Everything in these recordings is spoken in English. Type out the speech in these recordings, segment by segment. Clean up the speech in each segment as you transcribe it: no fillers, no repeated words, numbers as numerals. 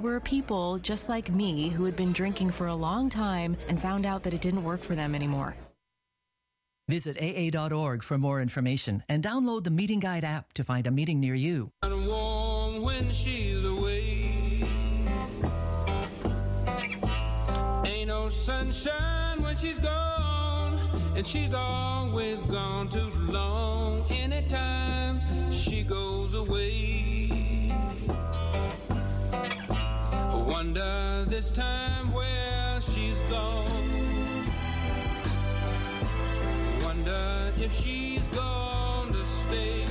were people just like me who had been drinking for a long time and found out that it didn't work for them anymore. Visit AA.org for more information and download the Meeting Guide app to find a meeting near you. Warm when she's away. Ain't no sunshine when she's gone, and she's always gone too long. Anytime she goes away, I wonder this time where she's gone. Wonder if she's gonna stay.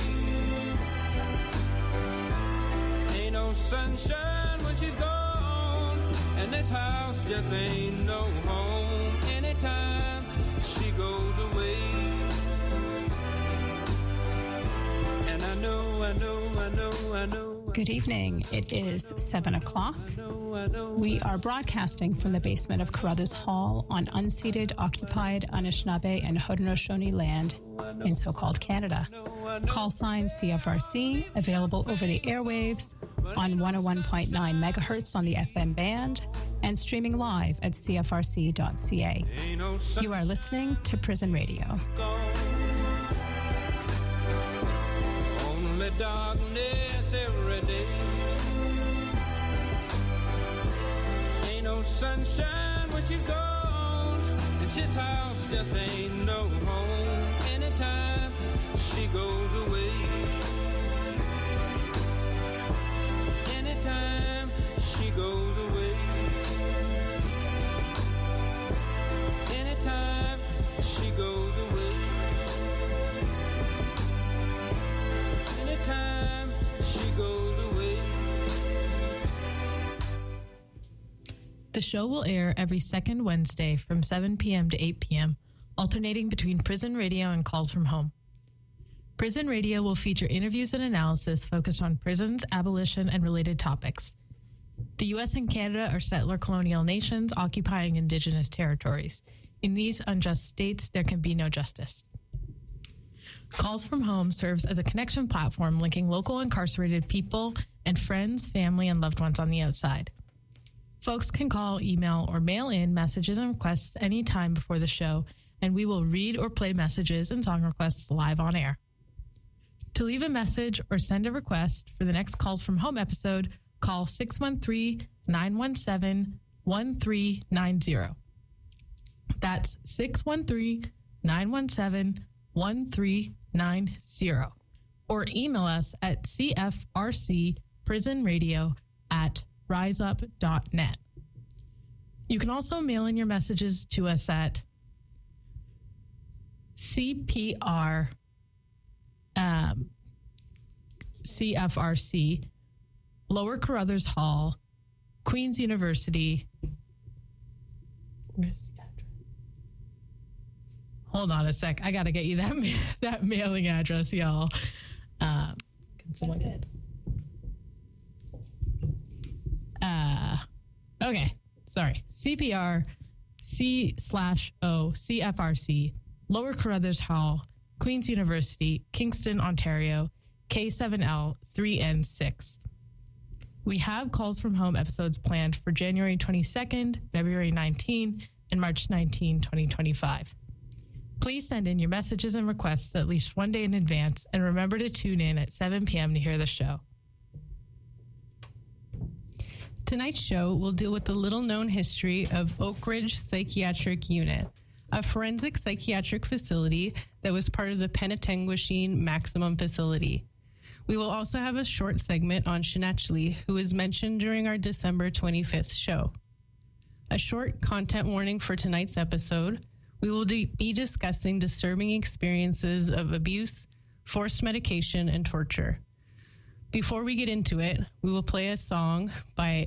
Ain't no sunshine when she's gone, and this house just ain't no home. Anytime she goes away, and I know. Good evening. It is 7 o'clock. We are broadcasting from the basement of Carruthers Hall on unceded, occupied Anishinaabe and Haudenosaunee land in so-called Canada. Call sign CFRC, available over the airwaves on 101.9 megahertz on the FM band and streaming live at cfrc.ca. You are listening to Prison Radio. Only darkness every day. Ain't no sunshine when she's gone, and this house just ain't no home. Anytime she goes away, anytime she goes away, anytime she goes away, anytime she goes away. The show will air every second Wednesday from 7 p.m. to 8 p.m., alternating between Prison Radio and Calls from Home. Prison Radio will feature interviews and analysis focused on prisons, abolition, and related topics. The U.S. and Canada are settler colonial nations occupying indigenous territories. In these unjust states, there can be no justice. Calls from Home serves as a connection platform linking local incarcerated people and friends, family, and loved ones on the outside. Folks can call, email, or mail in messages and requests anytime before the show, and we will read or play messages and song requests live on air. To leave a message or send a request for the next Calls from Home episode, call 613-917-1390. That's 613-917-1390. Or email us at cfrcprisonradio@riseup.net. You can also mail in your messages to us at CPR CFRC, Lower Carruthers Hall, Queen's University. Where's the address? Hold on a sec. I got to get you that mailing address, y'all. Can someone get okay. Sorry. CPR C/O CFRC, Lower Carruthers Hall, Queen's University, Kingston, Ontario, K7L 3N6. We have Calls from Home episodes planned for January 22nd, February 19, and March 19, 2025. Please send in your messages and requests at least one day in advance, and remember to tune in at 7 p.m. to hear the show. Tonight's show will deal with the little-known history of Oak Ridge Psychiatric Unit, a forensic psychiatric facility that was part of the Penetanguishene Maximum Facility. We will also have a short segment on Shanachli, who was mentioned during our December 25th show. A short content warning for tonight's episode: we will be discussing disturbing experiences of abuse, forced medication, and torture. Before we get into it, we will play a song by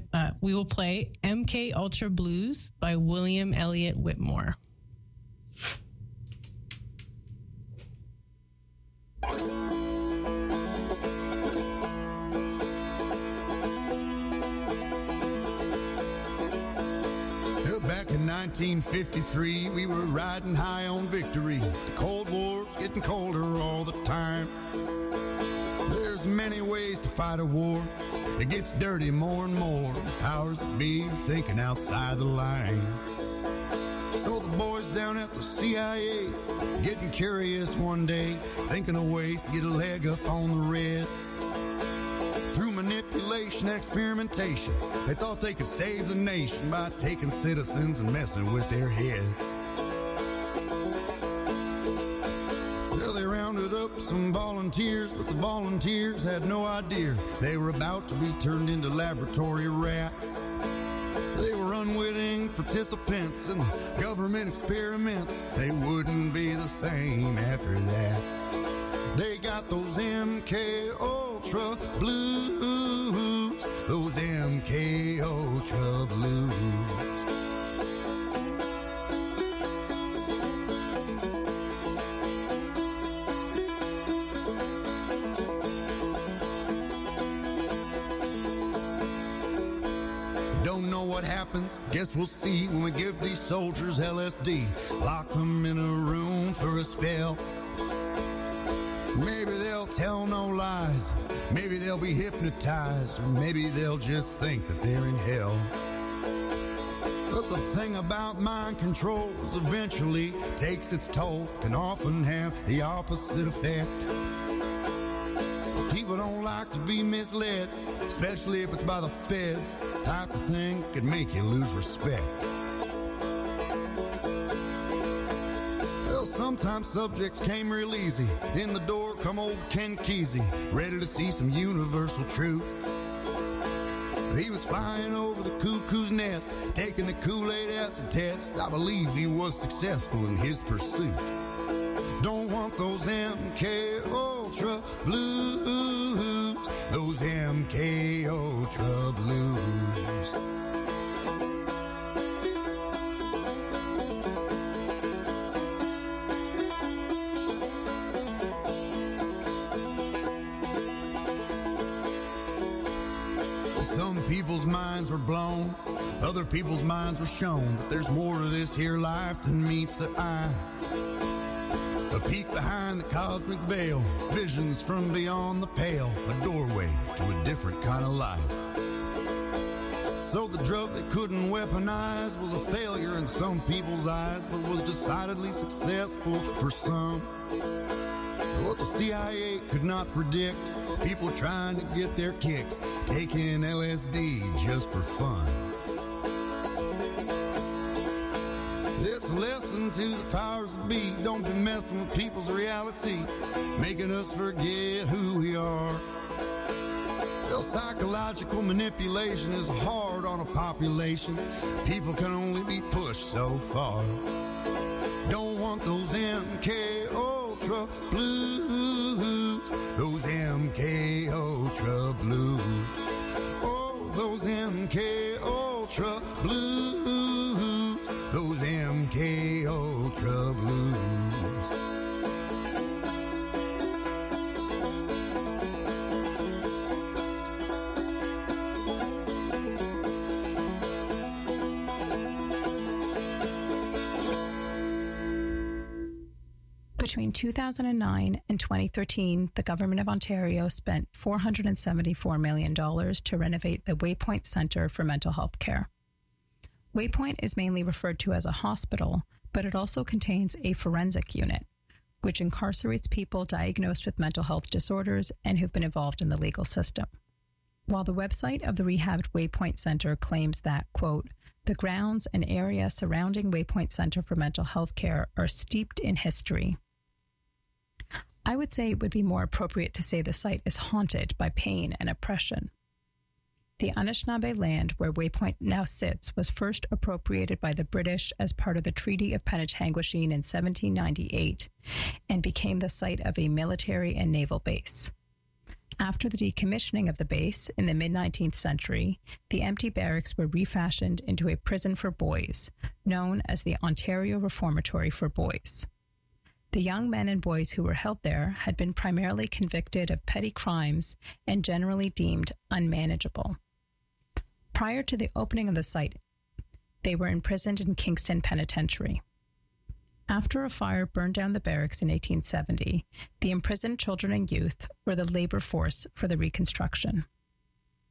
MK Ultra Blues by William Elliott Whitmore. Back in 1953, we were riding high on victory. The Cold War's getting colder all the time. There's many ways to fight a war, It gets dirty more and more. The powers that be are thinking outside the lines. So the boys down at the CIA getting curious one day, thinking of ways to get a leg up on the Reds. Through manipulation, experimentation, they thought they could save the nation by taking citizens and messing with their heads. Well, they rounded up some volunteers, but the volunteers had no idea they were about to be turned into laboratory rats. They were unwitting participants in the government experiments. They wouldn't be the same after that. They got those MK Ultra blues, those MK Ultra blues. Don't know what happens, guess we'll see when we give these soldiers LSD. Lock them in a room for a spell. Maybe they'll tell no lies, maybe they'll be hypnotized, or maybe they'll just think that they're in hell. But the thing about mind control is eventually takes its toll, can often have the opposite effect. People don't like to be misled, especially if it's by the feds. It's the type of thing that could make you lose respect. Sometimes subjects came real easy. In the door come old Ken Kesey, ready to see some universal truth. He was flying over the cuckoo's nest, taking the Kool-Aid acid test. I believe he was successful in his pursuit. Don't want those MK Ultra blues, those MK Ultra blues. Some people's minds were blown, other people's minds were shown that there's more to this here life than meets the eye. A peek behind the cosmic veil, visions from beyond the pale, a doorway to a different kind of life. So the drug they couldn't weaponize was a failure in some people's eyes, but was decidedly successful for some. What the CIA could not predict, people trying to get their kicks, taking LSD just for fun. It's a lesson to the powers that be, don't be messing with people's reality, making us forget who we are. Well, psychological manipulation is hard on a population, people can only be pushed so far. Don't want those MK Ultra blues, those MK Ultra blues. Oh, those MK Ultra blues, those MK Ultra blues. Between 2009 and 2013, the Government of Ontario spent $474 million to renovate the Waypoint Centre for Mental Health Care. Waypoint is mainly referred to as a hospital, but it also contains a forensic unit, which incarcerates people diagnosed with mental health disorders and who've been involved in the legal system. While the website of the rehabbed Waypoint Centre claims that, quote, the grounds and area surrounding Waypoint Centre for Mental Health Care are steeped in history, I would say it would be more appropriate to say the site is haunted by pain and oppression. The Anishinaabe land where Waypoint now sits was first appropriated by the British as part of the Treaty of Penetanguishene in 1798 and became the site of a military and naval base. After the decommissioning of the base in the mid-19th century, the empty barracks were refashioned into a prison for boys, known as the Ontario Reformatory for Boys. The young men and boys who were held there had been primarily convicted of petty crimes and generally deemed unmanageable. Prior to the opening of the site, they were imprisoned in Kingston Penitentiary. After a fire burned down the barracks in 1870, the imprisoned children and youth were the labor force for the reconstruction.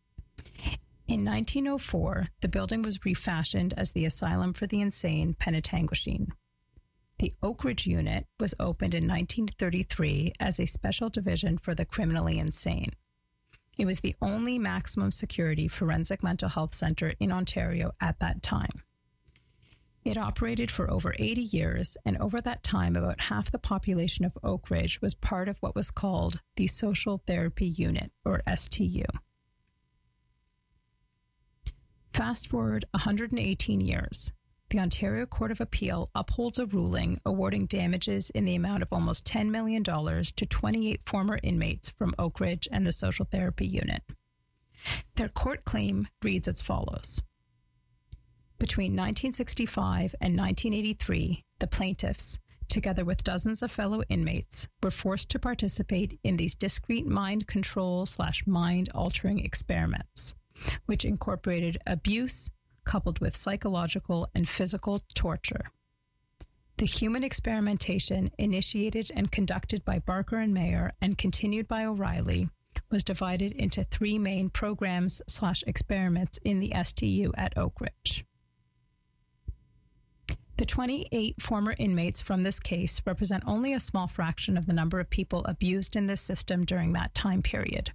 In 1904, the building was refashioned as the Asylum for the Insane, Penetanguishene. The Oak Ridge Unit was opened in 1933 as a special division for the criminally insane. It was the only maximum security forensic mental health center in Ontario at that time. It operated for over 80 years, and over that time, about half the population of Oak Ridge was part of what was called the Social Therapy Unit, or STU. Fast forward 118 years. The Ontario Court of Appeal upholds a ruling awarding damages in the amount of almost $10 million to 28 former inmates from Oak Ridge and the Social Therapy Unit. Their court claim reads as follows. Between 1965 and 1983, the plaintiffs, together with dozens of fellow inmates, were forced to participate in these discrete mind control/mind-altering experiments, which incorporated abuse coupled with psychological and physical torture. The human experimentation, initiated and conducted by Barker and Mayer and continued by O'Reilly, was divided into 3 main programs/experiments in the STU at Oak Ridge. The 28 former inmates from this case represent only a small fraction of the number of people abused in this system during that time period.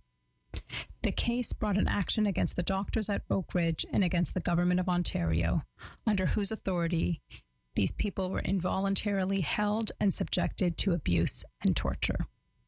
The case brought an action against the doctors at Oak Ridge and against the Government of Ontario, under whose authority these people were involuntarily held and subjected to abuse and torture.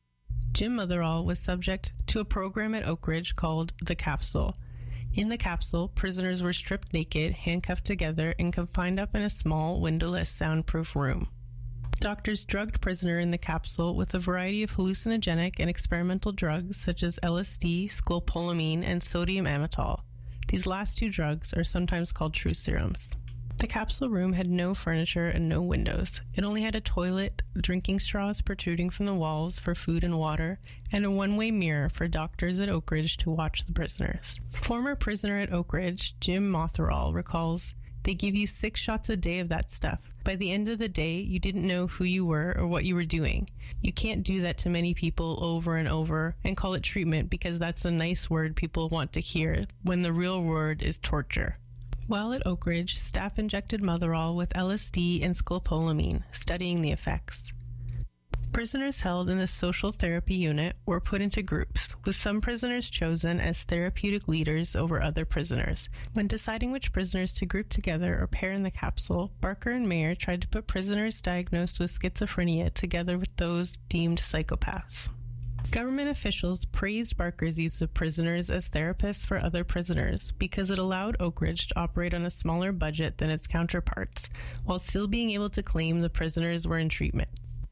Jim Motherall was subject to a program at Oak Ridge called The Capsule. In the capsule, prisoners were stripped naked, handcuffed together, and confined up in a small, windowless, soundproof room. Doctors drugged prisoner in the capsule with a variety of hallucinogenic and experimental drugs such as LSD, scopolamine, and sodium amytal. These last 2 drugs are sometimes called truth serums. The capsule room had no furniture and no windows. It only had a toilet, drinking straws protruding from the walls for food and water, and a one-way mirror for doctors at Oak Ridge to watch the prisoners. Former prisoner at Oak Ridge, Jim Motherall, recalls, "They give you 6 shots a day of that stuff. By the end of the day, you didn't know who you were or what you were doing. You can't do that to many people over and over and call it treatment because that's the nice word people want to hear when the real word is torture." While at Oak Ridge, staff injected Motherall with LSD and scopolamine, studying the effects. Prisoners held in the Social Therapy Unit were put into groups, with some prisoners chosen as therapeutic leaders over other prisoners. When deciding which prisoners to group together or pair in the capsule, Barker and Mayer tried to put prisoners diagnosed with schizophrenia together with those deemed psychopaths. Government officials praised Barker's use of prisoners as therapists for other prisoners because it allowed Oak Ridge to operate on a smaller budget than its counterparts, while still being able to claim the prisoners were in treatment.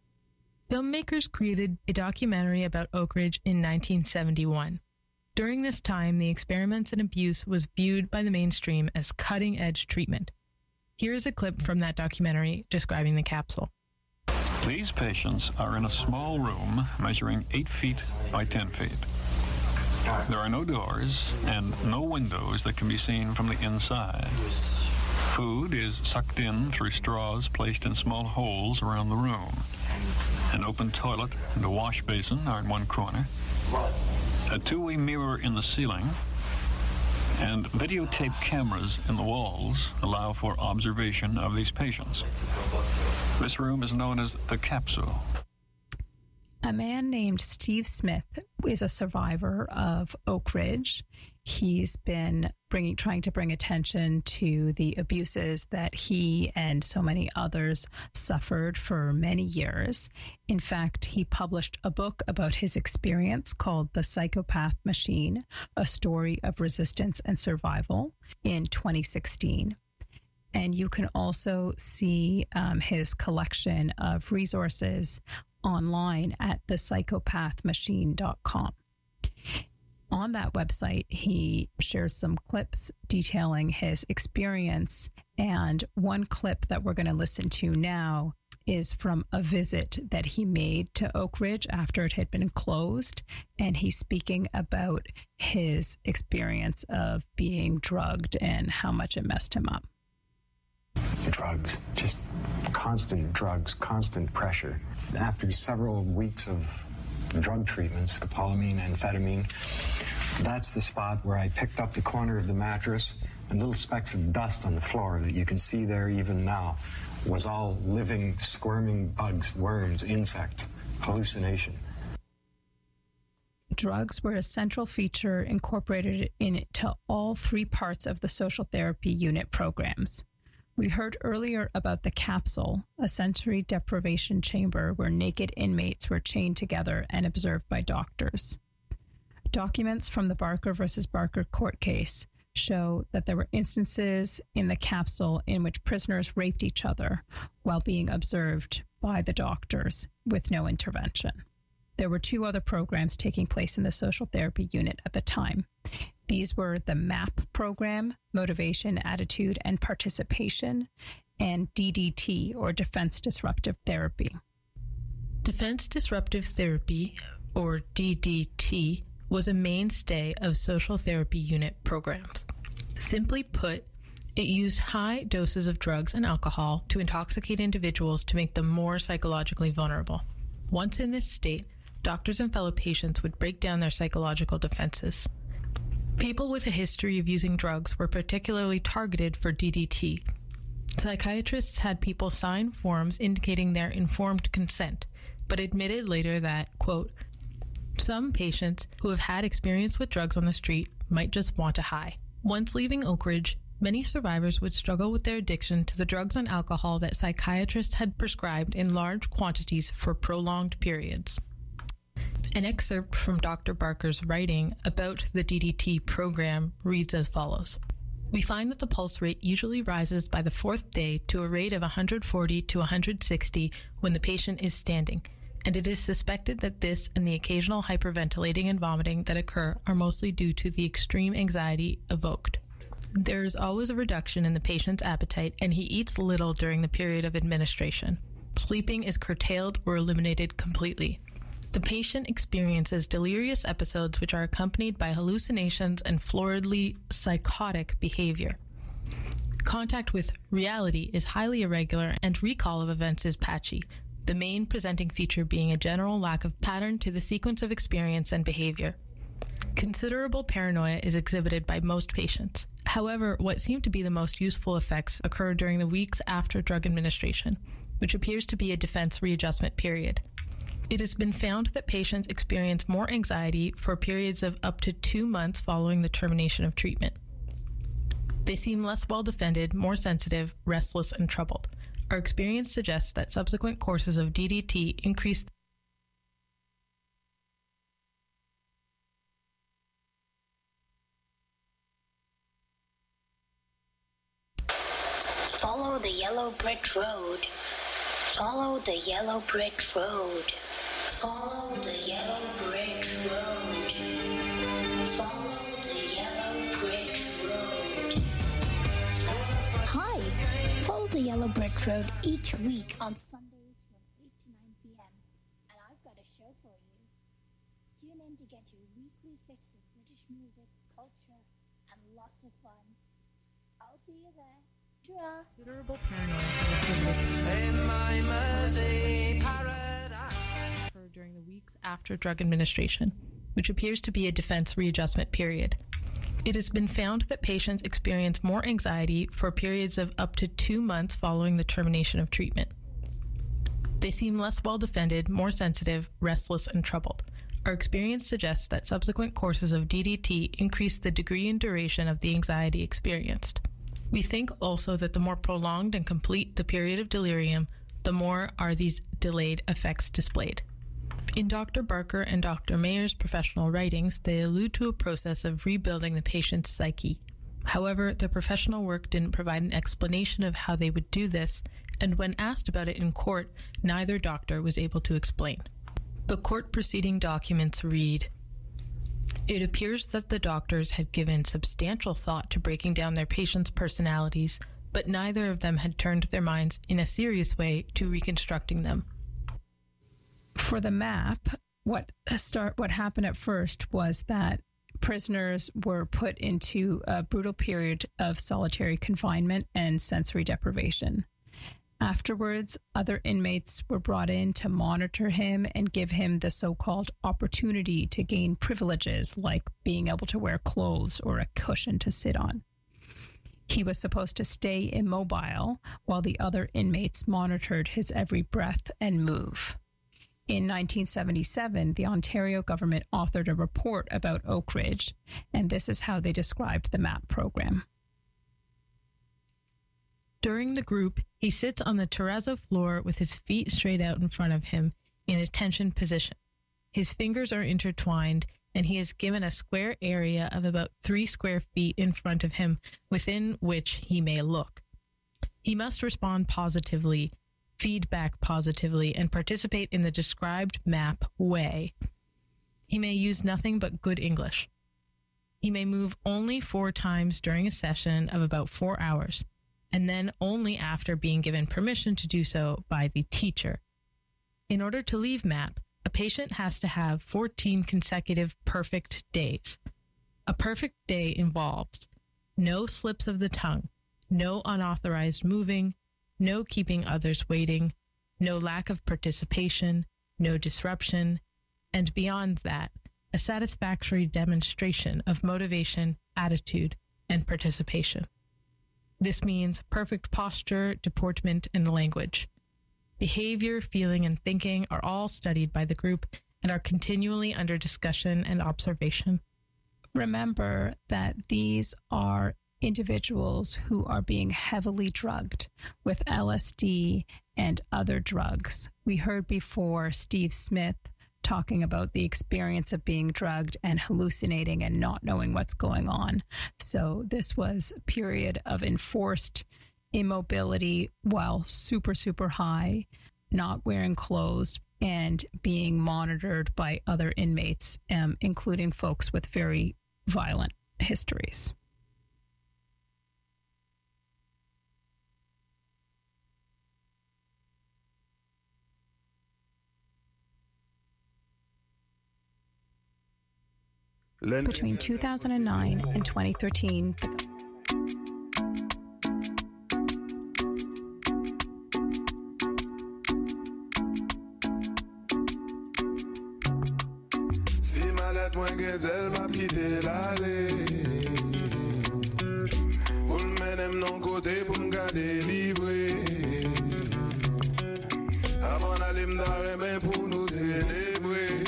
Filmmakers created a documentary about Oak Ridge in 1971. During this time, the experiments and abuse was viewed by the mainstream as cutting-edge treatment. Here is a clip from that documentary describing the capsule. These patients are in a small room measuring 8 feet by 10 feet. There are no doors and no windows that can be seen from the inside. Food is sucked in through straws placed in small holes around the room. An open toilet and a wash basin are in one corner. A 2-way mirror in the ceiling and videotape cameras in the walls allow for observation of these patients. This room is known as the capsule. A man named Steve Smith is a survivor of Oak Ridge. He's been trying to bring attention to the abuses that he and so many others suffered for many years. In fact, he published a book about his experience called The Psychopath Machine, A Story of Resistance and Survival, in 2016. And you can also see his collection of resources online at thepsychopathmachine.com. On that website, he shares some clips detailing his experience. And one clip that we're going to listen to now is from a visit that he made to Oak Ridge after it had been closed. And he's speaking about his experience of being drugged and how much it messed him up. Drugs, just constant drugs, constant pressure. After several weeks of drug treatments, scopolamine, amphetamine, That's the spot where I picked up the corner of the mattress, and little specks of dust on the floor that you can see there even now was all living, squirming bugs, worms, insects, hallucination. Drugs were a central feature incorporated into all three parts of the social therapy unit programs. We heard earlier about the capsule, a sensory deprivation chamber where naked inmates were chained together and observed by doctors. Documents from the Barker versus Barker court case show that there were instances in the capsule in which prisoners raped each other while being observed by the doctors with no intervention. There were two other programs taking place in the social therapy unit at the time. These were the MAP program, Motivation, Attitude, and Participation, and DDT, or Defense Disruptive Therapy. Defense Disruptive Therapy, or DDT, was a mainstay of social therapy unit programs. Simply put, it used high doses of drugs and alcohol to intoxicate individuals to make them more psychologically vulnerable. Once in this state, doctors and fellow patients would break down their psychological defenses. People with a history of using drugs were particularly targeted for DDT. Psychiatrists had people sign forms indicating their informed consent, but admitted later that, quote, some patients who have had experience with drugs on the street might just want a high. Once leaving Oak Ridge, many survivors would struggle with their addiction to the drugs and alcohol that psychiatrists had prescribed in large quantities for prolonged periods. An excerpt from Dr. Barker's writing about the DDT program reads as follows. We find that the pulse rate usually rises by the fourth day to a rate of 140 to 160 when the patient is standing, and it is suspected that this and the occasional hyperventilating and vomiting that occur are mostly due to the extreme anxiety evoked. There is always a reduction in the patient's appetite, and he eats little during the period of administration. Sleeping is curtailed or eliminated completely. The patient experiences delirious episodes which are accompanied by hallucinations and floridly psychotic behavior. Contact with reality is highly irregular, and recall of events is patchy, the main presenting feature being a general lack of pattern to the sequence of experience and behavior. Considerable paranoia is exhibited by most patients. However, what seem to be the most useful effects occur during the weeks after drug administration, which appears to be a defense readjustment period. It has been found that patients experience more anxiety for periods of up to 2 months following the termination of treatment. They seem less well defended, more sensitive, restless, and troubled. Our experience suggests that subsequent courses of DDT increase Follow the yellow brick road. Follow the yellow brick road. Follow the yellow brick road. Follow the yellow brick road. Hi! Follow the yellow brick road each week on Sundays from 8 to 9 p.m. And I've got a show for you. Tune in to get your weekly fix of British music, culture, and lots of fun. I'll see you there. Ta-ra! considerable paranoia In my mercy paradise. during the weeks after drug administration, which appears to be a defense readjustment period. It has been found that patients experience more anxiety for periods of up to 2 months following the termination of treatment. They seem less well defended, more sensitive, restless, and troubled. Our experience suggests that subsequent courses of DDT increase the degree and duration of the anxiety experienced. We think also that the more prolonged and complete the period of delirium, the more are these delayed effects displayed. In Dr. Barker and Dr. Mayer's professional writings, they allude to a process of rebuilding the patient's psyche. However, the professional work didn't provide an explanation of how they would do this, and when asked about it in court, neither doctor was able to explain. The court proceeding documents read, "It appears that the doctors had given substantial thought to breaking down their patients' personalities, but neither of them had turned their minds in a serious way to reconstructing them." For the MAP, what happened at first was that prisoners were put into a brutal period of solitary confinement and sensory deprivation. Afterwards, other inmates were brought in to monitor him and give him the so-called opportunity to gain privileges like being able to wear clothes or a cushion to sit on. He was supposed to stay immobile while the other inmates monitored his every breath and move. In 1977, the Ontario government authored a report about Oak Ridge, and this is how they described the MAP program. During the group, he sits on the terrazzo floor with his feet straight out in front of him in a tension position. His fingers are intertwined, and he is given a square area of about 3 square feet in front of him within which he may look. He must respond positively, feedback positively, and participate in the described MAP way. He may use nothing but good English. He may move only 4 times during a session of about 4 hours, and then only after being given permission to do so by the teacher. In order to leave MAP, a patient has to have 14 consecutive perfect days. A perfect day involves no slips of the tongue, no unauthorized moving, no keeping others waiting, no lack of participation, no disruption, and beyond that, a satisfactory demonstration of motivation, attitude, and participation. This means perfect posture, deportment, and language. Behavior, feeling, and thinking are all studied by the group and are continually under discussion and observation. Remember that these are individuals who are being heavily drugged with LSD and other drugs. We heard before Steve Smith talking about the experience of being drugged and hallucinating and not knowing what's going on. So this was a period of enforced immobility while super, super high, not wearing clothes, and being monitored by other inmates, including folks with very violent histories. Between 2009 and 2013, Si malade moins gazelle m'a quitté l'aller, pour le mener non côté pour me garder livré. Avant d'aller me dar pour nous célébrer.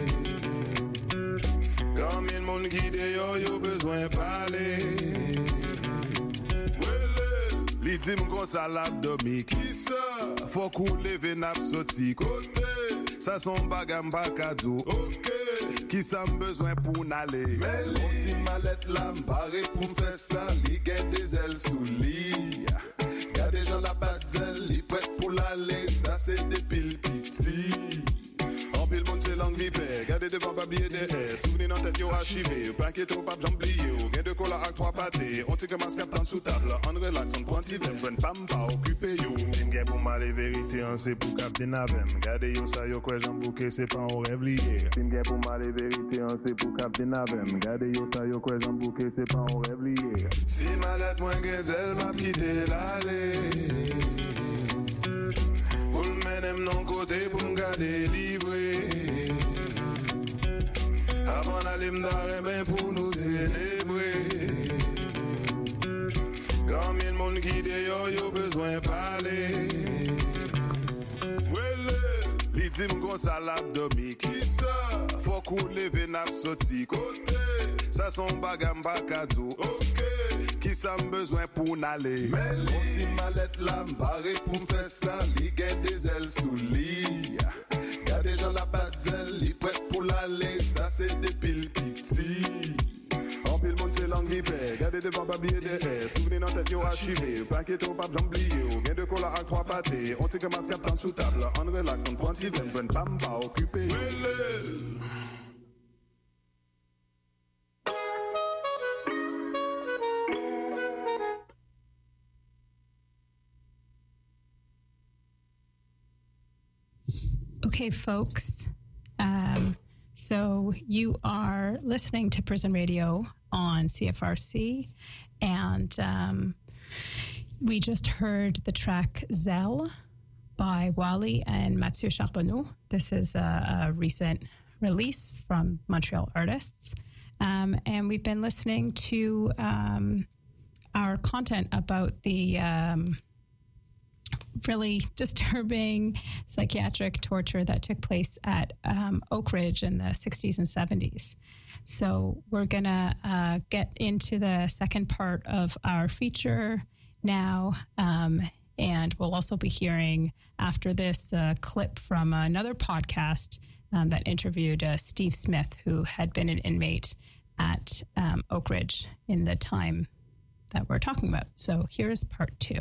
Comme il monde qui d'ailleurs yo besoin parler. Li di m'gon salade domi qui ça? Faut qu'on leve nap sorti côté. Ça son bagam pa cadeau. OK. Qui ça besoin pour n'aller? Mais mon petit mallette là m'paré pour faire ça. Li gen des ailes sous lit. Y'a des gens la bazelle, li prêt pour l'aller. Ça c'est des pile piti. En pile monde c'est langue vipère. Gardez devant pas oublier derrière. Souvenez dans tête yo archivé. Pas inquiété ou pas j'oublie. Gain de cola avec 3 pâtés. On tire que masque à sous table. On relax, on prend si vem. Prenne pas m'pas occupé yo. M'gain pour mal les vérités. On sait pour capter n'avem. Gardez yo ça yo quoi j'en bouquet. C'est pas un rêve lié. M'gain pour mal les vérités. On sait pour capter n'avem. Gardez yo ça yo quoi j'en bouquet. C'est pas un rêve lié. Si malade moins gazelle m'a quitté l'aller. Pour le mener non côté pour me garder livré. Avant d'aller me dar pour nous célébrer. Comme il monde qui d'ailleurs yo besoin parler. Li di m'gon salade domi qui ça? Faut qu'on leve nap sorti côté. Ça son bagam pa cadeau. OK. Qui ça besoin pour n'aller? Mais mon petit mallette là m'paré pour faire ça. Li gen des ailes sous lit. Y'a des gens la bazelle, li prêt pour l'aller. Ça c'est des pile piti. En pile monde c'est langue vipère. Gardez devant pas oublier derrière. Souvenez dans tête yo archivé. Pas inquiété ou pas j'oublie. Gain de cola avec 3 pâtés. On tire que masque à sous table. On relax, on prend si vem. Prenne pas m'pas occupé. Okay, folks. So you are listening to Prison Radio on CFRC, and We just heard the track Zelle by Wally and Mathieu Charbonneau. This is a recent release from Montreal artists. And we've been listening to our content about the really disturbing psychiatric torture that took place at Oak Ridge in the 60s and 70s. So we're going to get into the second part of our feature now. And we'll also be hearing after this a clip from another podcast that interviewed Steve Smith, who had been an inmate at Oak Ridge in the time that we're talking about. So here's part 2.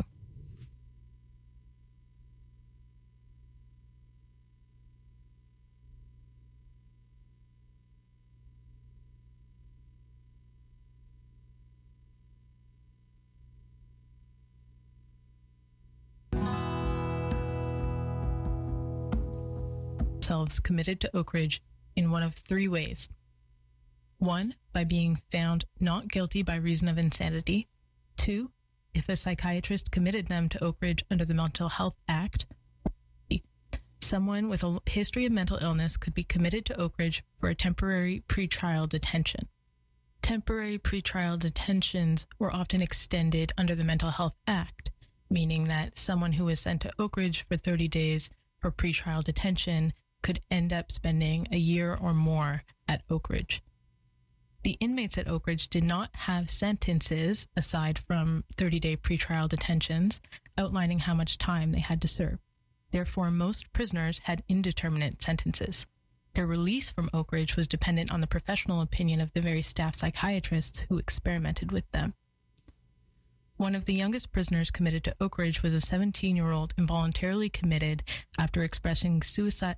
Themselves committed to Oak Ridge in one of 3 ways. 1, by being found not guilty by reason of insanity. 2, if a psychiatrist committed them to Oak Ridge under the Mental Health Act. Someone with a history of mental illness could be committed to Oak Ridge for a temporary pretrial detention. Temporary pretrial detentions were often extended under the Mental Health Act, meaning that someone who was sent to Oak Ridge for 30 days for pretrial detention could end up spending a year or more at Oak Ridge. The inmates at Oak Ridge did not have sentences, aside from 30-day pretrial detentions, outlining how much time they had to serve. Therefore, most prisoners had indeterminate sentences. Their release from Oak Ridge was dependent on the professional opinion of the very staff psychiatrists who experimented with them. One of the youngest prisoners committed to Oak Ridge was a 17-year-old involuntarily committed after expressing suicidal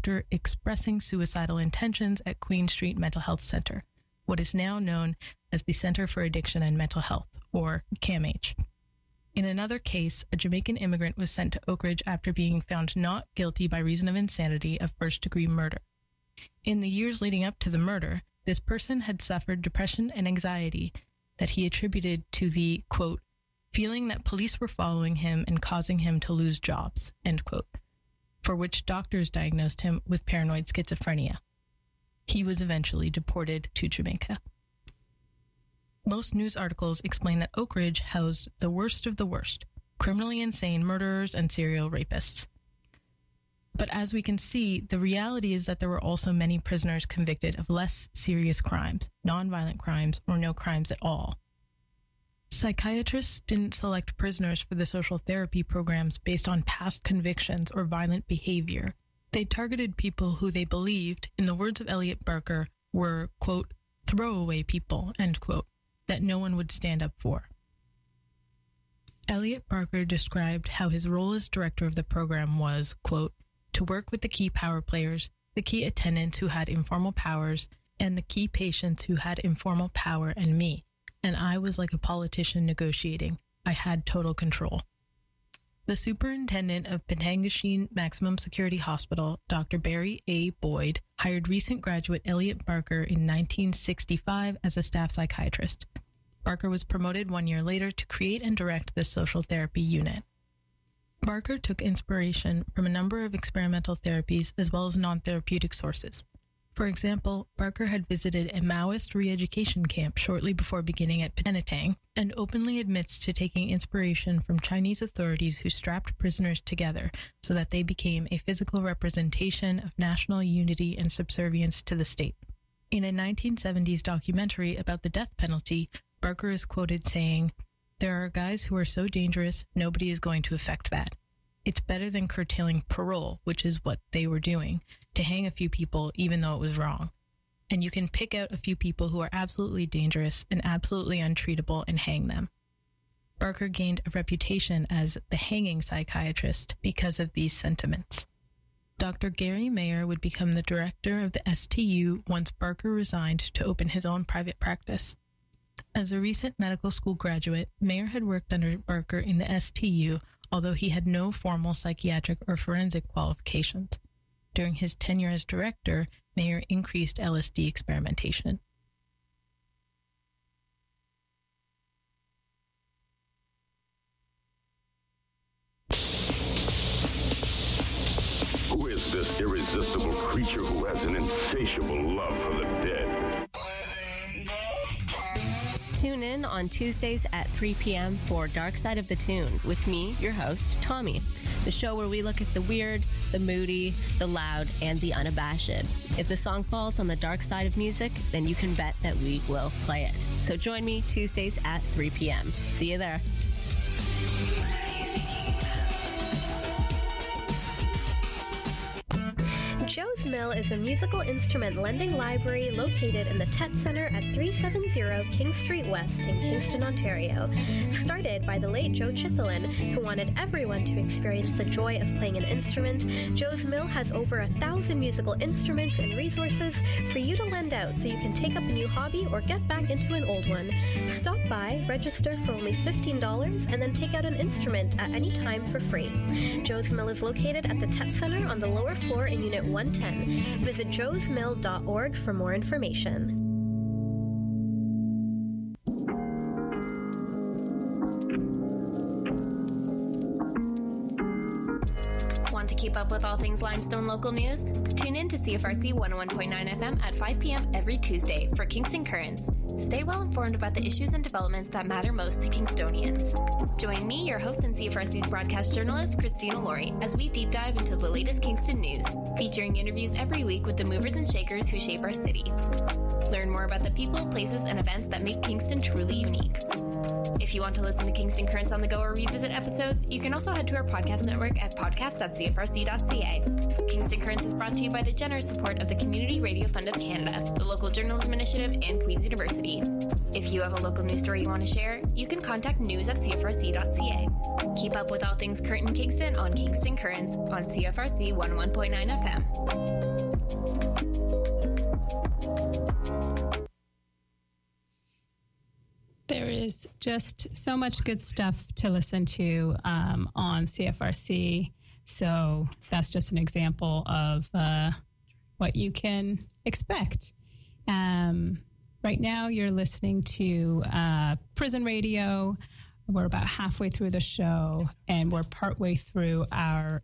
intentions at Queen Street Mental Health Center, what is now known as the Center for Addiction and Mental Health, or CAMH. In another case, a Jamaican immigrant was sent to Oak Ridge after being found not guilty by reason of insanity of first-degree murder. In the years leading up to the murder, this person had suffered depression and anxiety that he attributed to the, quote, feeling that police were following him and causing him to lose jobs, end quote, for which doctors diagnosed him with paranoid schizophrenia. He was eventually deported to Jamaica. Most news articles explain that Oak Ridge housed the worst of the worst, criminally insane murderers and serial rapists. But as we can see, the reality is that there were also many prisoners convicted of less serious crimes, nonviolent crimes, or no crimes at all. Psychiatrists didn't select prisoners for the social therapy programs based on past convictions or violent behavior. They targeted people who they believed, in the words of Elliot Barker, were, quote, throwaway people, end quote, that no one would stand up for. Elliot Barker described how his role as director of the program was, quote, to work with the key power players, the key attendants who had informal powers, and the key patients who had informal power, and me. And I was like a politician negotiating. I had total control. The superintendent of Petanguishene Maximum Security Hospital, Dr. Barry A. Boyd, hired recent graduate Elliot Barker in 1965 as a staff psychiatrist. Barker was promoted 1 year later to create and direct the social therapy unit. Barker took inspiration from a number of experimental therapies as well as non-therapeutic sources. For example, Barker had visited a Maoist re-education camp shortly before beginning at Penetang and openly admits to taking inspiration from Chinese authorities who strapped prisoners together so that they became a physical representation of national unity and subservience to the state. In a 1970s documentary about the death penalty, Barker is quoted saying, "There are guys who are so dangerous, nobody is going to affect that. It's better than curtailing parole, which is what they were doing, to hang a few people even though it was wrong. And you can pick out a few people who are absolutely dangerous and absolutely untreatable and hang them." Barker gained a reputation as the hanging psychiatrist because of these sentiments. Dr. Gary Mayer would become the director of the STU once Barker resigned to open his own private practice. As a recent medical school graduate, Mayer had worked under Barker in the STU, although he had no formal psychiatric or forensic qualifications. During his tenure as director, Mayer increased LSD experimentation. irresistible creature who has an insatiable love for the dead. Tune in on Tuesdays at 3 p.m. for Dark Side of the Tune with me, your host, Tommy. The show where we look at the weird, the moody, the loud, and the unabashed. If the song falls on the dark side of music, then you can bet that we will play it. So join me Tuesdays at 3 p.m. See you there. Joe's Mill is a musical instrument lending library located in the TET Center at 370 King Street West in Kingston, Ontario. Started by the late Joe Chithalin, who wanted everyone to experience the joy of playing an instrument, Joe's Mill has over 1,000 musical instruments and resources for you to lend out so you can take up a new hobby or get back into an old one. Stop by, register for only $15, and then take out an instrument at any time for free. Joe's Mill is located at the TET Center on the lower floor in Unit 110. Visit joesmill.org for more information. Want to keep up with all things Limestone local news? Tune in to CFRC 101.9 FM at 5 p.m. every Tuesday for Kingston Currents. Stay well informed about the issues and developments that matter most to Kingstonians. Join me, your host and CFRC's broadcast journalist, Christina Laurie, as we deep dive into the latest Kingston news, featuring interviews every week with the movers and shakers who shape our city. Learn more about the people, places, and events that make Kingston truly unique. If you want to listen to Kingston Currents on the go or revisit episodes, you can also head to our podcast network at podcast.cfrc.ca. Kingston Currents is brought to you by the generous support of the Community Radio Fund of Canada, the Local Journalism Initiative, and Queen's University. If you have a local news story you want to share, you can contact news@cfrc.ca. Keep up with all things current in Kingston on Kingston Currents on CFRC 101.9 FM. There is just so much good stuff to listen to on CFRC. So that's just an example of what you can expect. Right now, you're listening to Prison Radio. We're about halfway through the show, and we're partway through our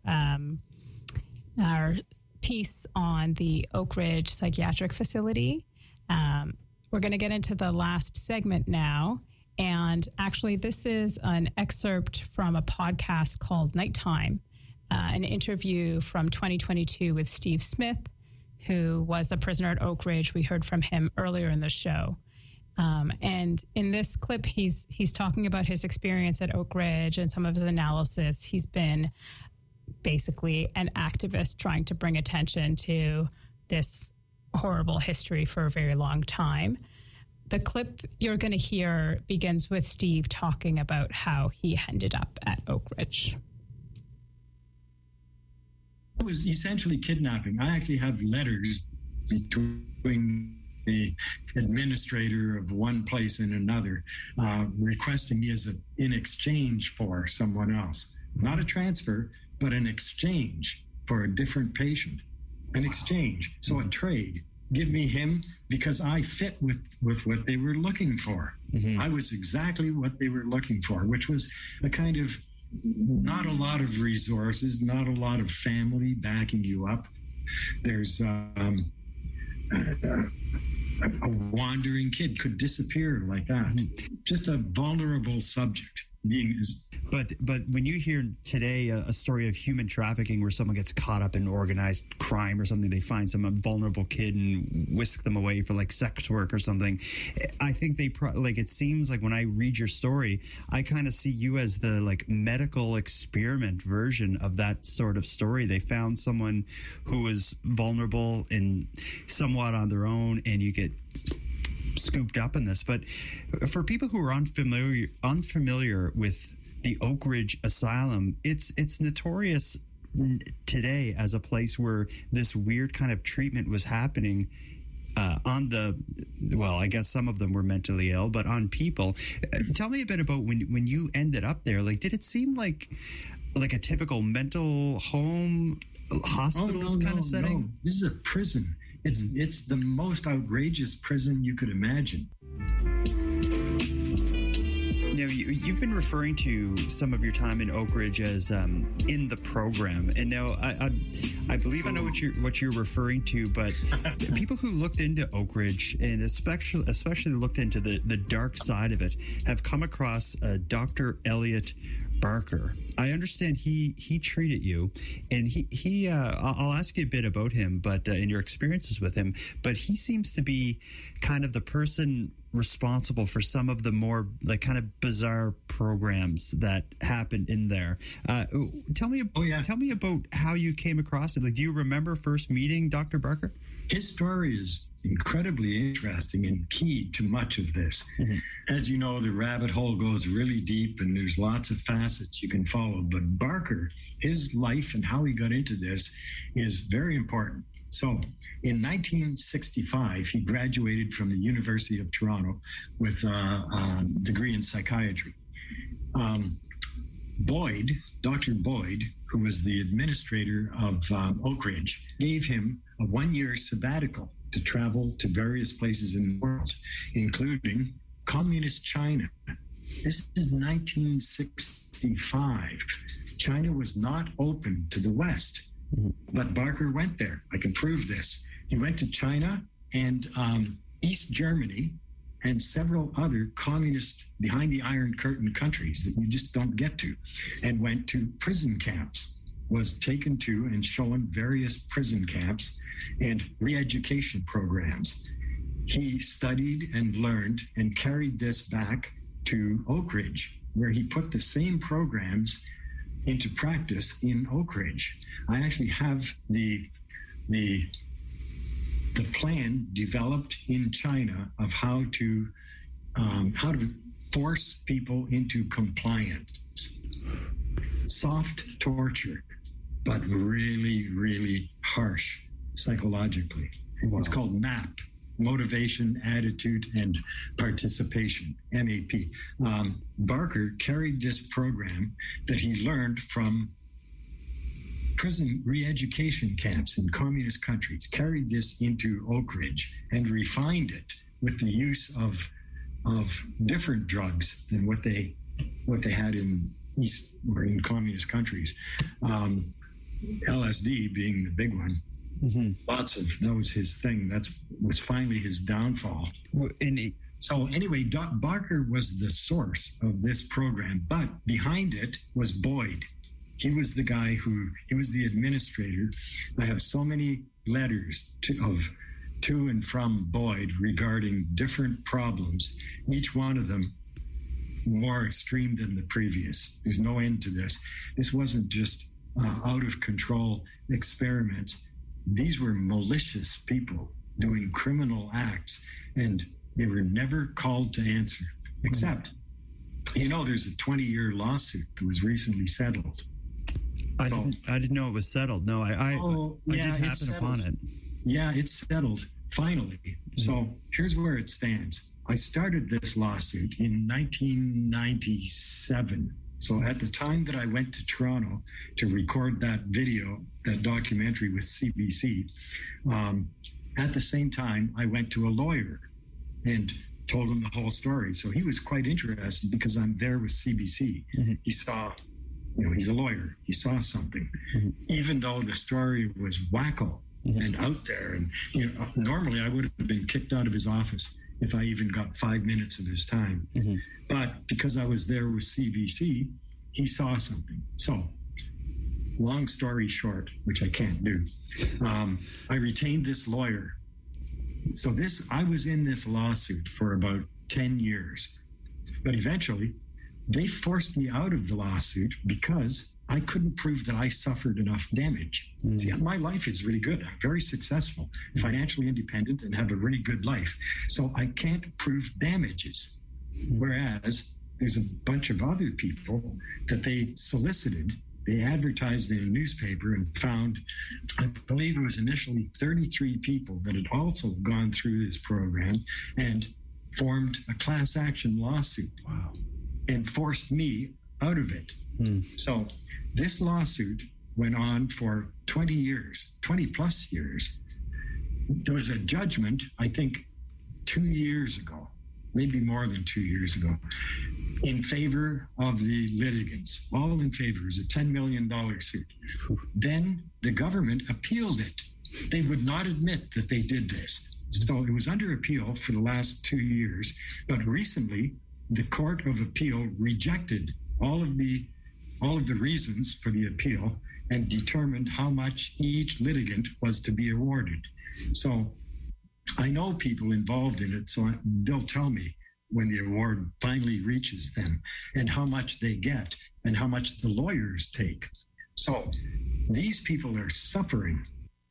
piece on the Oak Ridge Psychiatric Facility. We're going to get into the last segment now. And actually, this is an excerpt from a podcast called Nighttime, an interview from 2022 with Steve Smith, who was a prisoner at Oak Ridge. We heard from him earlier in the show. And in this clip, he's talking about his experience at Oak Ridge and some of his analysis. He's been basically an activist trying to bring attention to this horrible history for a very long time. The clip you're going to hear begins with Steve talking about how he ended up at Oak Ridge. It was essentially kidnapping. I actually have letters between the administrator of one place and another requesting me in exchange for someone else. Not a transfer, but an exchange for a different patient. An exchange, so a trade. Give me him because I fit with what they were looking for. Mm-hmm. I was exactly what they were looking for, which was a kind of not a lot of resources, not a lot of family backing you up. There's a wandering kid could disappear like that. Just a vulnerable subject. But when you hear today a story of human trafficking where someone gets caught up in organized crime or something, they find some vulnerable kid and whisk them away for like sex work or something. I think it seems like when I read your story, I kind of see you as the like medical experiment version of that sort of story. They found someone who was vulnerable and somewhat on their own, and you get scooped up in this. But for people who are unfamiliar with the Oak Ridge Asylum, it's notorious today as a place where this weird kind of treatment was happening I guess some of them were mentally ill, but on people. Tell me a bit about when you ended up there. Like, did it seem like a typical mental home hospitals kind of setting? No. This is a prison. It's the most outrageous prison you could imagine. Now, you've been referring to some of your time in Oak Ridge as in the program, and now I believe I know what you're referring to. But people who looked into Oak Ridge and especially looked into the dark side of it have come across Dr. Elliot Barker. I understand he treated you, and he I'll ask you a bit about him, but in your experiences with him. But he seems to be kind of the person responsible for some of the more like kind of bizarre programs that happen in there. Tell me about how you came across it. Like, do you remember first meeting Dr. Barker? His story is incredibly interesting and key to much of this. Mm-hmm. As you know, the rabbit hole goes really deep and there's lots of facets you can follow. But Barker, his life and how he got into this is very important. So in 1965, he graduated from the University of Toronto with a degree in psychiatry. Boyd, Dr. Boyd, who was the administrator of Oak Ridge, gave him a 1-year sabbatical to travel to various places in the world, including communist China. This is 1965. China was not open to the West, but Barker went there. I can prove this. He went to China and East Germany and several other communist behind the Iron Curtain countries that you just don't get to, and went to prison camps, was taken to and shown various prison camps and re-education programs. He studied and learned and carried this back to Oak Ridge, where he put the same programs into practice in Oak Ridge. I actually have the plan developed in China of how to force people into compliance. Soft torture, but really, really harsh psychologically. Wow. It's called MAP, Motivation, Attitude, and Participation, MAP. Barker carried this program that he learned from prison re-education camps in communist countries, carried this into Oak Ridge and refined it with the use of different drugs than what they had in East or in communist countries. LSD being the big one. Mm-hmm. That was his thing. That was finally his downfall. So anyway, Barker was the source of this program, but behind it was Boyd. He was the guy he was the administrator. I have so many letters to and from Boyd regarding different problems, each one of them more extreme than the previous. There's no end to this. This wasn't just out of control experiments. These were malicious people doing criminal acts, and they were never called to answer, except, there's a 20-year lawsuit that was recently settled. I didn't know it was settled. No, I did happen upon it. Yeah, it's settled, finally. Mm-hmm. So here's where it stands. I started this lawsuit in 1997. So at the time that I went to Toronto to record that video, that documentary with CBC, at the same time, I went to a lawyer and told him the whole story. So he was quite interested because I'm there with CBC. Mm-hmm. He saw, he's a lawyer. He saw something, mm-hmm. even though the story was wacko mm-hmm. and out there. And normally I would have been kicked out of his office if I even got 5 minutes of his time. Mm-hmm. But because I was there with CBC, he saw something. So, long story short, which I can't do, I retained this lawyer. So I was in this lawsuit for about 10 years. But eventually, they forced me out of the lawsuit because I couldn't prove that I suffered enough damage. Mm. See, my life is really good. I'm very successful, financially independent, and have a really good life. So I can't prove damages. Mm. Whereas there's a bunch of other people that they solicited. They advertised in a newspaper and found, I believe it was initially 33 people that had also gone through this program and formed a class action lawsuit. Wow. And forced me out of it. Mm. So this lawsuit went on for 20 years, 20 plus years. There was a judgment, I think, 2 years ago, maybe more than 2 years ago, in favor of the litigants, all in favor. It was a $10 million suit. Then the government appealed it. They would not admit that they did this. So it was under appeal for the last 2 years. But recently, the Court of Appeal rejected all of the reasons for the appeal and determined how much each litigant was to be awarded. So I know people involved in it, so they'll tell me when the award finally reaches them and how much they get and how much the lawyers take. So these people are suffering.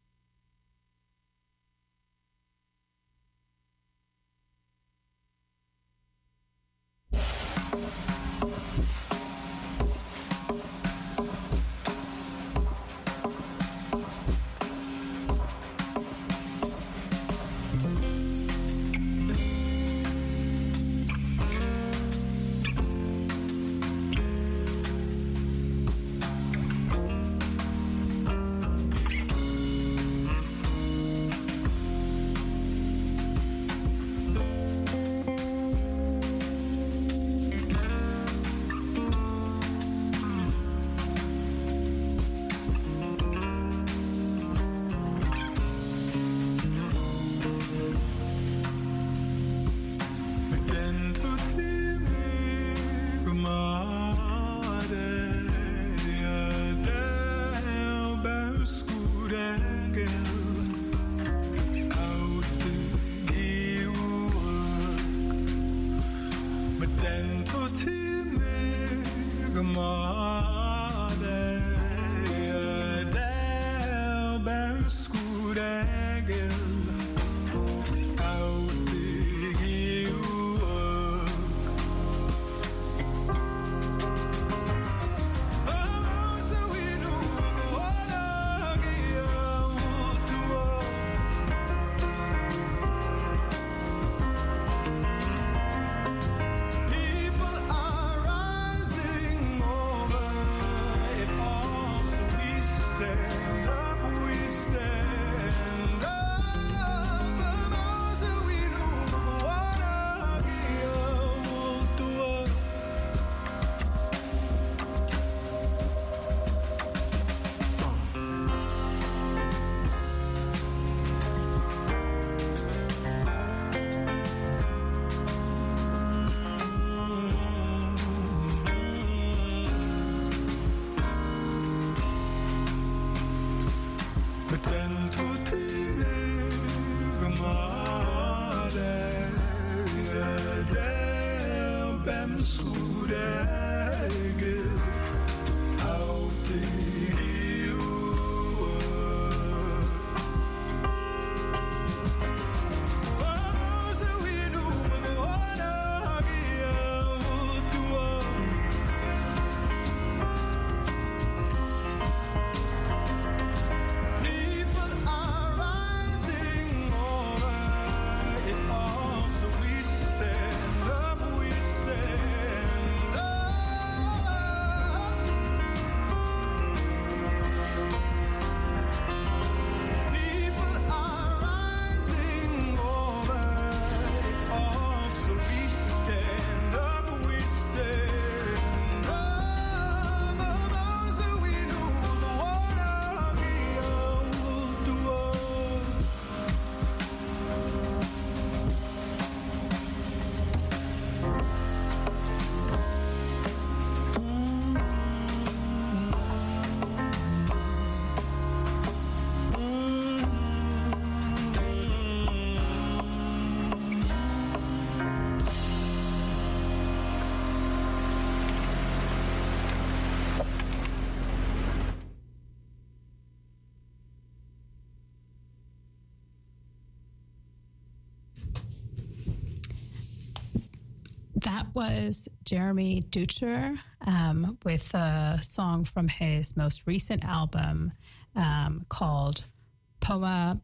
That was Jeremy Ducher with a song from his most recent album called Poma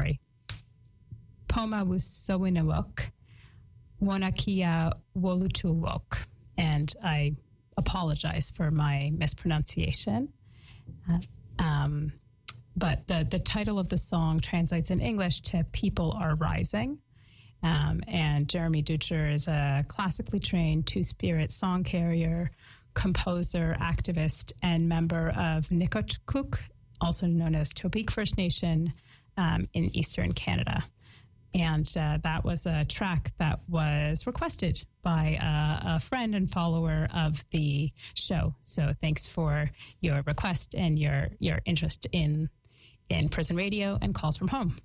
Wusowinawok, Wonakia Wolutuwok. And I apologize for my mispronunciation. But the title of the song translates in English to People Are Rising. And Jeremy Ducher is a classically trained Two-Spirit song carrier, composer, activist, and member of Nikochkuk, also known as Tobique First Nation, in Eastern Canada. And that was a track that was requested by a friend and follower of the show. So thanks for your request and your interest in prison radio and Calls from Home.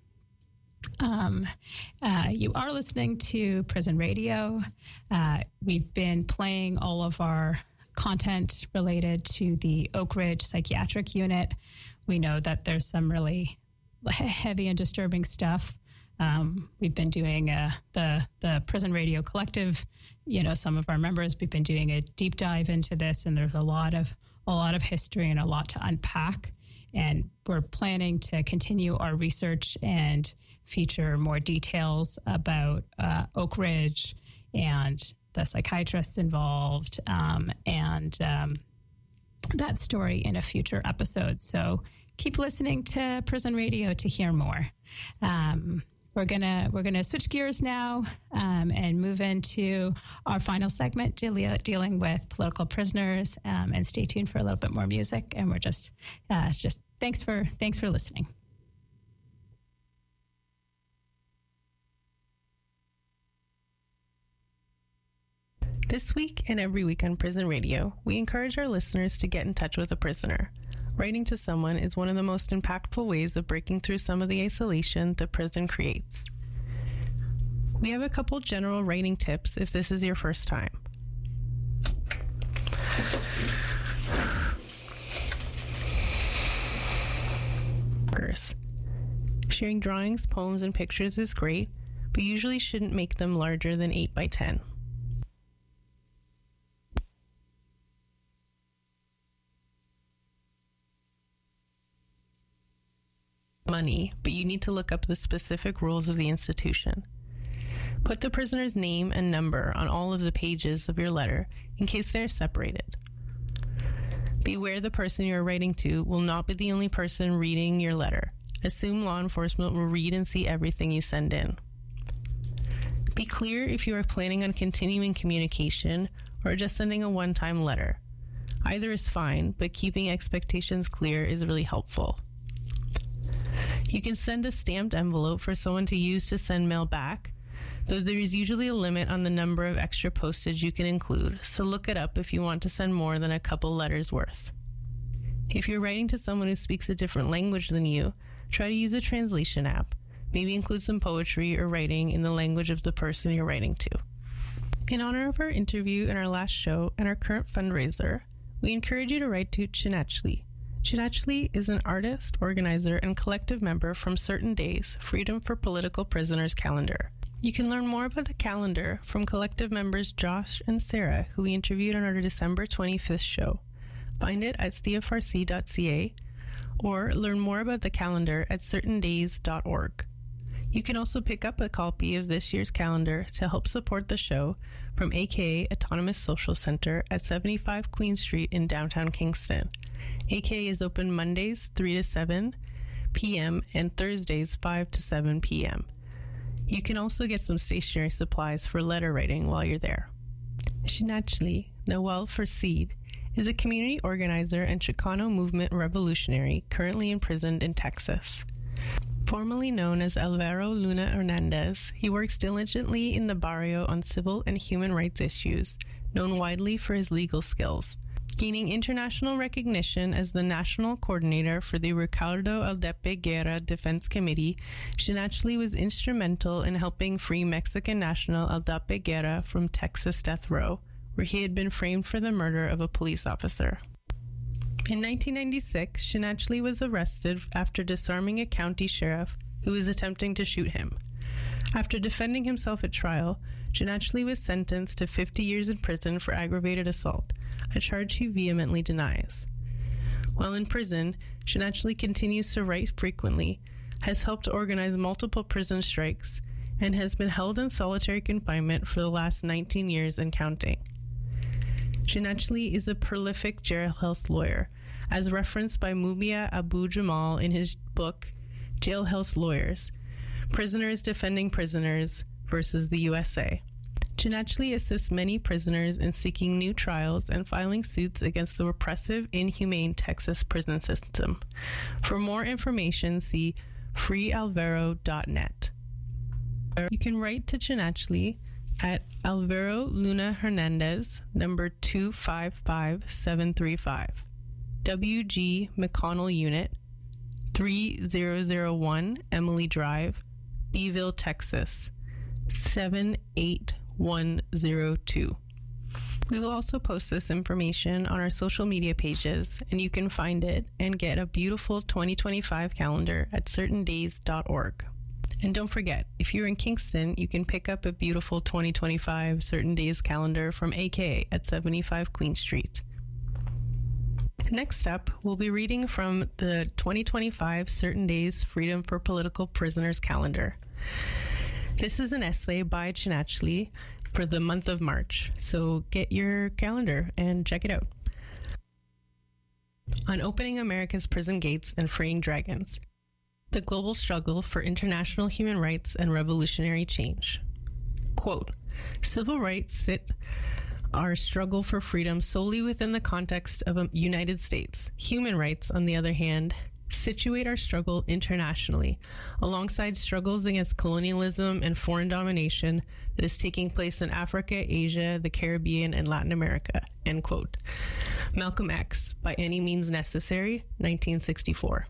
You are listening to Prison Radio. We've been playing all of our content related to the Oak Ridge Psychiatric Unit. We know that there's some really heavy and disturbing stuff. We've been doing the Prison Radio Collective. Some of our members, we've been doing a deep dive into this, and there's a lot of history and a lot to unpack. And we're planning to continue our research and feature more details about Oak Ridge and the psychiatrists involved, and that story in a future episode. So keep listening to Prison Radio to hear more. We're gonna switch gears now and move into our final segment, dealing with political prisoners. And stay tuned for a little bit more music. And we're just thanks for listening. This week and every week on Prison Radio, we encourage our listeners to get in touch with a prisoner. Writing to someone is one of the most impactful ways of breaking through some of the isolation the prison creates. We have a couple general writing tips if this is your first time. Sharing drawings, poems, and pictures is great, but usually shouldn't make them larger than 8 by 10. Money, but you need to look up the specific rules of the institution. Put the prisoner's name and number on all of the pages of your letter in case they're separated. Beware the person you are writing to will not be the only person reading your letter. Assume law enforcement will read and see everything you send in. Be clear if you are planning on continuing communication or just sending a one-time letter. Either is fine, but keeping expectations clear is really helpful. You can send a stamped envelope for someone to use to send mail back, though there is usually a limit on the number of extra postage you can include, so look it up if you want to send more than a couple letters worth. If you're writing to someone who speaks a different language than you, try to use a translation app. Maybe include some poetry or writing in the language of the person you're writing to. In honor of our interview in our last show and our current fundraiser, we encourage you to write to Chinachli. Chinachli is an artist, organizer, and collective member from Certain Days, Freedom for Political Prisoners calendar. You can learn more about the calendar from collective members Josh and Sarah, who we interviewed on our December 25th show. Find it at cfrc.ca or learn more about the calendar at certaindays.org. You can also pick up a copy of this year's calendar to help support the show from AKA Autonomous Social Center at 75 Queen Street in downtown Kingston. AKA is open Mondays 3 to 7 p.m. and Thursdays 5 to 7 p.m. You can also get some stationery supplies for letter writing while you're there. Chinachli, Noel for Seed, is a community organizer and Chicano movement revolutionary currently imprisoned in Texas. Formerly known as Alvaro Luna Hernandez, he works diligently in the barrio on civil and human rights issues, known widely for his legal skills. Gaining international recognition as the national coordinator for the Ricardo Aldape Guerra Defense Committee, Chinachli was instrumental in helping free Mexican national Aldape Guerra from Texas death row, where he had been framed for the murder of a police officer. In 1996, Chinachli was arrested after disarming a county sheriff who was attempting to shoot him. After defending himself at trial, Chinachli was sentenced to 50 years in prison for aggravated assault, a charge he vehemently denies. While in prison, Chinachli continues to write frequently, has helped organize multiple prison strikes, and has been held in solitary confinement for the last 19 years and counting. Chinachli is a prolific jailhouse lawyer, as referenced by Mubia Abu Jamal in his book, Jailhouse Lawyers, Prisoners Defending Prisoners, versus the USA. Chinachli assists many prisoners in seeking new trials and filing suits against the repressive, inhumane Texas prison system. For more information, see freealvaro.net. You can write to Chinachli at Alvaro Luna Hernandez, number 255735, WG McConnell Unit, 3001 Emily Drive, Beeville, Texas, 78102. We will also post this information on our social media pages, and you can find it and get a beautiful 2025 calendar at certaindays.org. And don't forget, if you're in Kingston, you can pick up a beautiful 2025 Certain Days calendar from AKA at 75 Queen Street. Next up, we'll be reading from the 2025 Certain Days Freedom for Political Prisoners calendar. This is an essay by Chinachli for the month of March, so get your calendar and check it out. On opening America's prison gates and freeing dragons, the global struggle for international human rights and revolutionary change. Quote, civil rights sit our struggle for freedom solely within the context of the United States. Human rights, on the other hand, situate our struggle internationally, alongside struggles against colonialism and foreign domination that is taking place in Africa, Asia, the Caribbean, and Latin America. End quote. Malcolm X, By Any Means Necessary, 1964.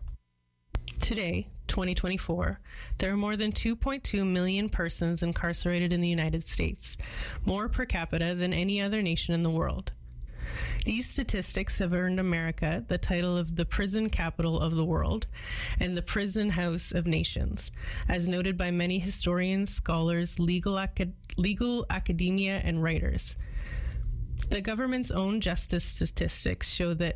Today, 2024, there are more than 2.2 million persons incarcerated in the United States, more per capita than any other nation in the world. These statistics have earned America the title of the prison capital of the world and the prison house of nations, as noted by many historians, scholars, legal academia, and writers. The government's own justice statistics show that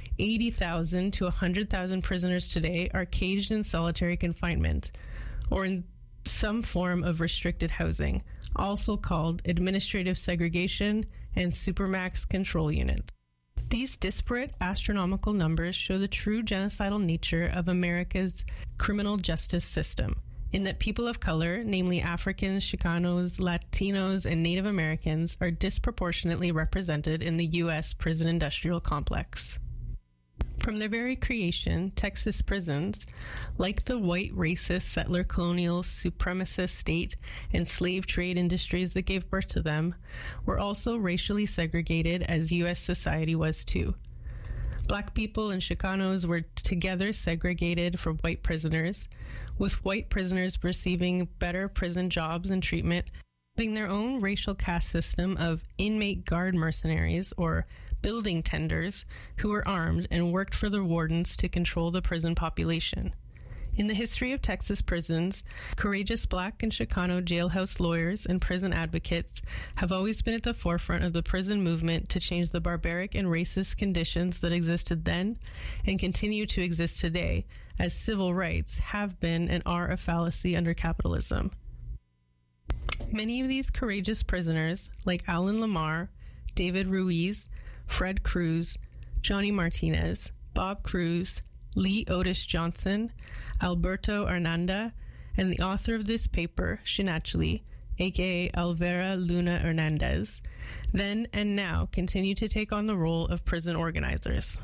80,000 to 100,000 prisoners today are caged in solitary confinement or in some form of restricted housing, also called administrative segregation and supermax control units. These disparate astronomical numbers show the true genocidal nature of America's criminal justice system, in that people of color, namely Africans, Chicanos, Latinos, and Native Americans, are disproportionately represented in the U.S. prison industrial complex. From their very creation, Texas prisons, like the white racist settler colonial supremacist state and slave trade industries that gave birth to them, were also racially segregated as U.S. society was too. Black people and Chicanos were together segregated from white prisoners, with white prisoners receiving better prison jobs and treatment, having their own racial caste system of inmate guard mercenaries, or building tenders, who were armed and worked for the wardens to control the prison population. In the history of Texas prisons, courageous Black and Chicano jailhouse lawyers and prison advocates have always been at the forefront of the prison movement to change the barbaric and racist conditions that existed then and continue to exist today, as civil rights have been and are a fallacy under capitalism. Many of these courageous prisoners, like Alan Lamar, David Ruiz, Fred Cruz, Johnny Martinez, Bob Cruz, Lee Otis Johnson, Alberto Hernanda, and the author of this paper, Chinachli, aka Alvaro Luna Hernandez, then and now continue to take on the role of prison organizers.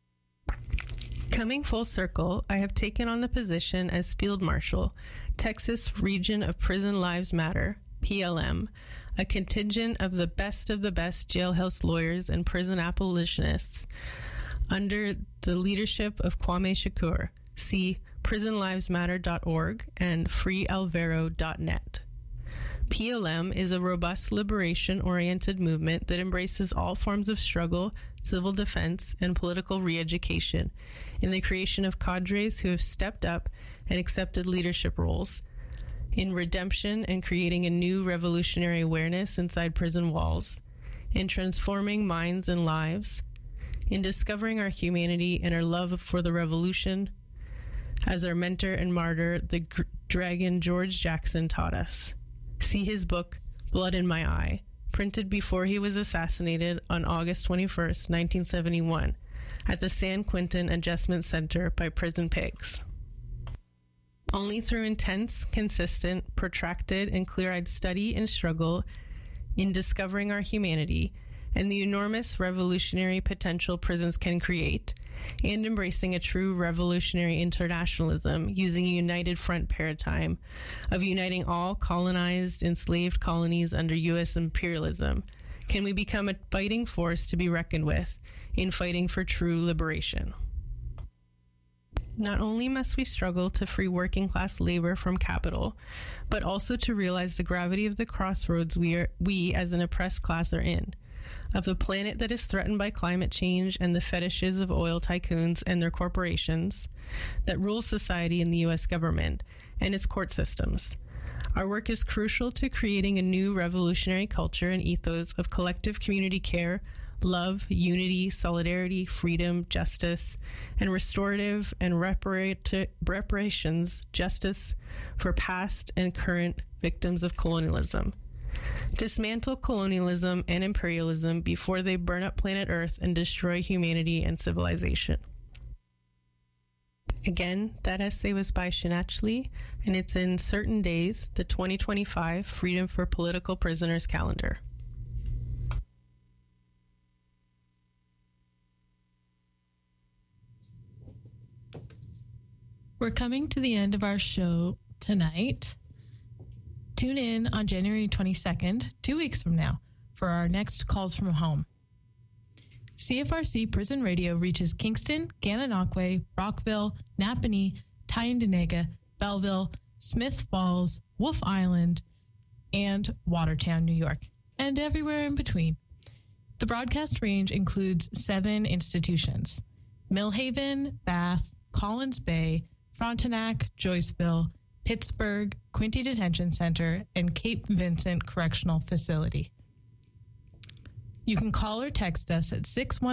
Coming full circle, I have taken on the position as Field Marshal, Texas Region of Prison Lives Matter, PLM, a contingent of the best jailhouse lawyers and prison abolitionists under the leadership of Kwame Shakur. See prisonlivesmatter.org and freealvaro.net. PLM is a robust liberation-oriented movement that embraces all forms of struggle, civil defense, and political re-education in the creation of cadres who have stepped up and accepted leadership roles, in redemption and creating a new revolutionary awareness inside prison walls, in transforming minds and lives, in discovering our humanity and our love for the revolution, as our mentor and martyr, the dragon George Jackson, taught us. See his book, Blood in My Eye, printed before he was assassinated on August 21st, 1971, at the San Quentin Adjustment Center by Prison Pigs. Only through intense, consistent, protracted, and clear-eyed study and struggle in discovering our humanity and the enormous revolutionary potential prisons can create, and embracing a true revolutionary internationalism using a united front paradigm of uniting all colonized, enslaved colonies under U.S. imperialism, can we become a fighting force to be reckoned with in fighting for true liberation. Not only must we struggle to free working class labor from capital, but also to realize the gravity of the crossroads we as an oppressed class are in, of the planet that is threatened by climate change and the fetishes of oil tycoons and their corporations that rule society and the U.S. government and its court systems. Our work is crucial to creating a new revolutionary culture and ethos of collective community care, love, unity, solidarity, freedom, justice, and restorative and reparations justice for past and current victims of colonialism. Dismantle colonialism and imperialism before they burn up planet Earth and destroy humanity and civilization. Again, that essay was by Shinach Lee, and it's in Certain Days, the 2025 Freedom for Political Prisoners calendar. We're coming to the end of our show tonight. Tune in on January 22nd, 2 weeks from now, for our next Calls from Home. CFRC Prison Radio reaches Kingston, Gananoque, Brockville, Napanee, Tyendinaga, Belleville, Smith Falls, Wolf Island, and Watertown, New York, and everywhere in between. The broadcast range includes 7 institutions: Millhaven, Bath, Collins Bay, Frontenac, Joyceville, Pittsburgh, Quinte Detention Center, and Cape Vincent Correctional Facility. You can call or text us at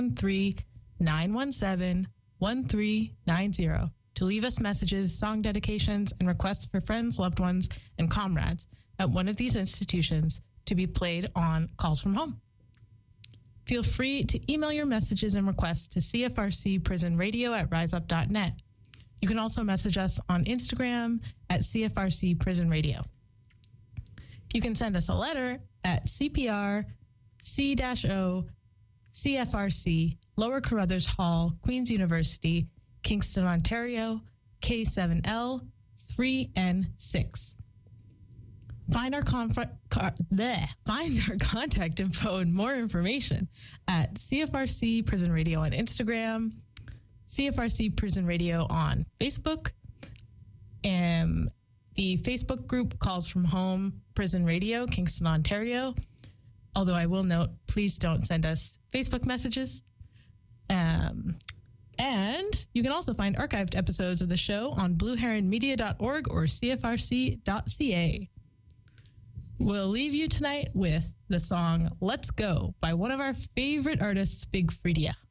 613-917-1390 to leave us messages, song dedications, and requests for friends, loved ones, and comrades at one of these institutions to be played on Calls from Home. Feel free to email your messages and requests to cfrcprisonradio@riseup.net. You can also message us on Instagram at CFRC Prison Radio. You can send us a letter at CPR C-O CFRC Lower Carruthers Hall, Queen's University, Kingston, Ontario, K7L 3N6. Find our contact info and more information at CFRC Prison Radio on Instagram, CFRC Prison Radio on Facebook, and the Facebook group Calls from Home Prison Radio, Kingston, Ontario. Although I will note, please don't send us Facebook messages. And you can also find archived episodes of the show on blueheronmedia.org or cfrc.ca. We'll leave you tonight with the song Let's Go by one of our favorite artists, Big Freedia.